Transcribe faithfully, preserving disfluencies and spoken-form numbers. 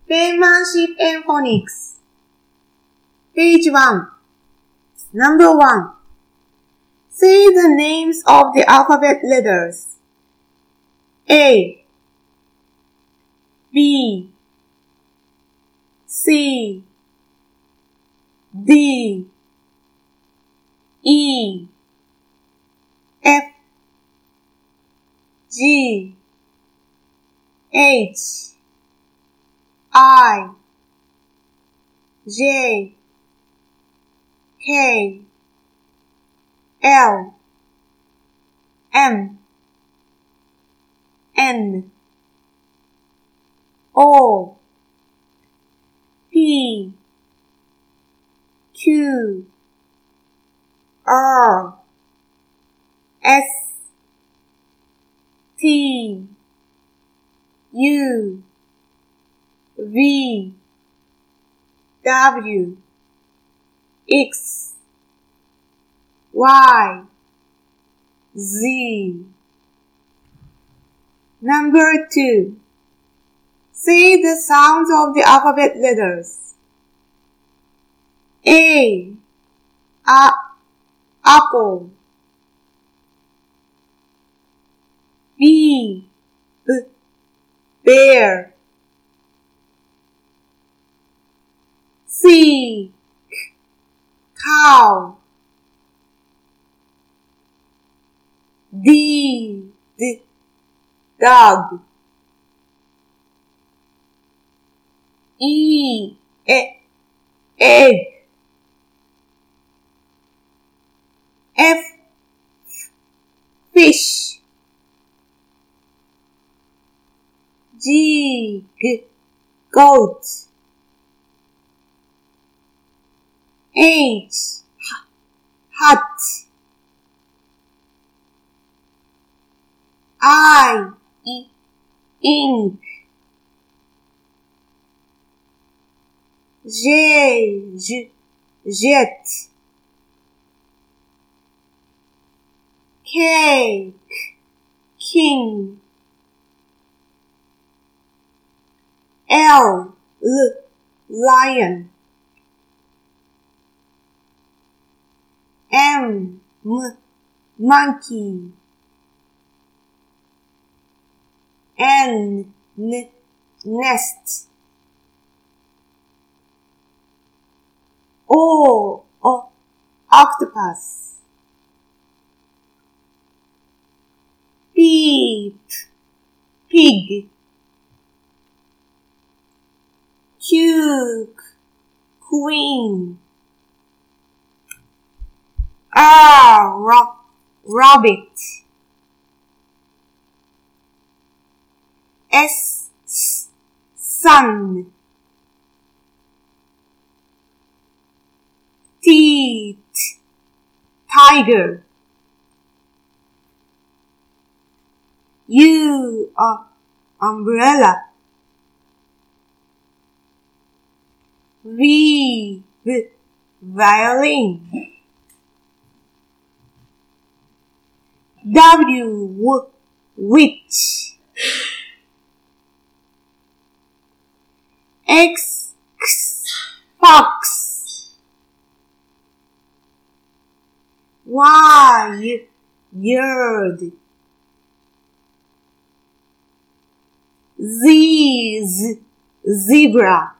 Penmanship and phonics. Page one. Number one. Say the names of the alphabet letters. A, B, C, D, E, F, G, H, I, J, K, L, M, N, O, P, Q, R, S, T, U, V, W, X, Y, Z. Number two. Say the sounds of the alphabet letters. A, a, apple. B, b, bear. C, c, cow. D, d, dog. E, e, egg. F, fish. G, g, goat. H, h, hat. I, e, ink. J, j, jet. K, k, king. L, l, lion. M, m, monkey. N, n, nest. O, o, octopus. P, p, pig. Q, queen. R, ro, rabbit. S, s, sun. T, t, tiger. U, uh, umbrella. V, v, violin. W, w, witch. X, x, fox. Y, yard. Z, z, zebra.